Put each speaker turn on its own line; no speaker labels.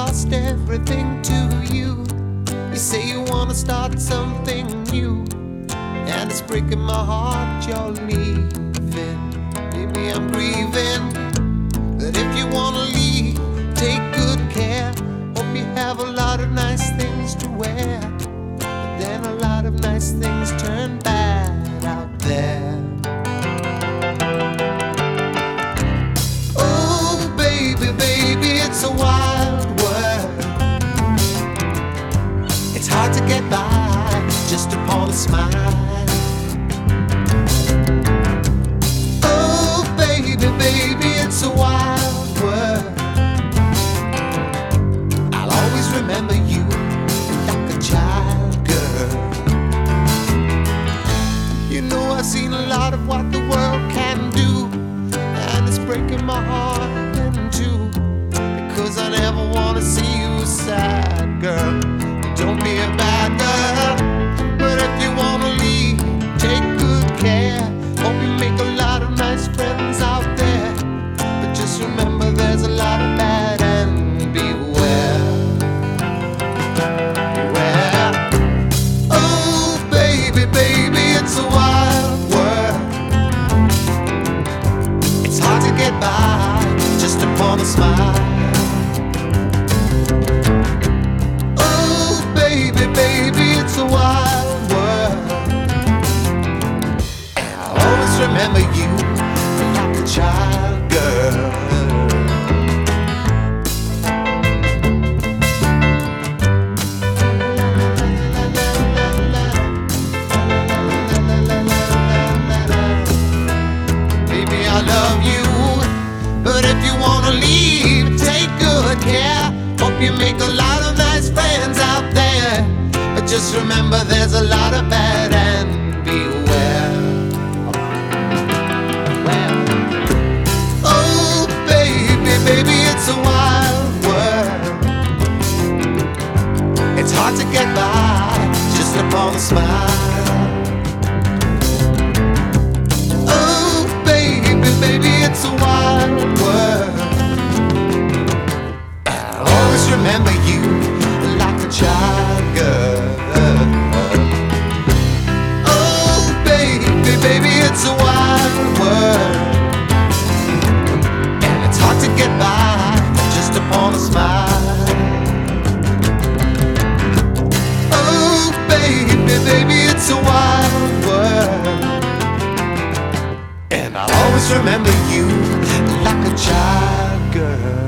lost everything to you. You say you wanna start something new, and it's breaking my heart you're leaving. Baby, I'm grieving. But if you wanna leave, take good care. Hope you have a lot of nice things to wear, but then a lot of nice things turn bad out there. Oh baby, baby, it's a wild world. It's hard to get by just upon a smile. Oh baby, baby, it's a wild world. I'll always remember you like a child, girl. You know I've seen a lot of what the world can do, and it's breaking my heart in two, because I never wanna see you sad, girl. Don't be a bad girl. But if you wanna leave, take good care. Hope you make a lot of nice friends out there, but just remember there's a lot of bad, and beware. Beware. Oh baby, baby, it's a wild world. It's hard to get by just upon a smile. Oh baby, baby, it's a wild world. And I'll always remember you like a child, girl. Baby, I love you, but if you wanna leave, take good care. Hope you make a lot of nice friends out there, but just remember there's a lot of bad, and beware. Oh baby, baby, it's a wild world. It's hard to get by just upon a smile. Oh baby, baby, it's a wild world. I'll always remember you like a child, girl. Oh baby, baby, it's a wild world, and it's hard to get by just upon a smile. Oh baby, baby, it's a wild world, and I'll always remember you like a child, girl.